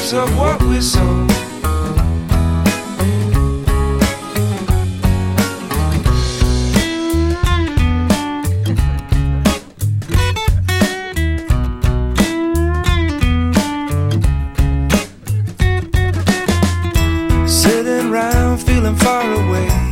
because of what we saw. Sitting round feeling far away,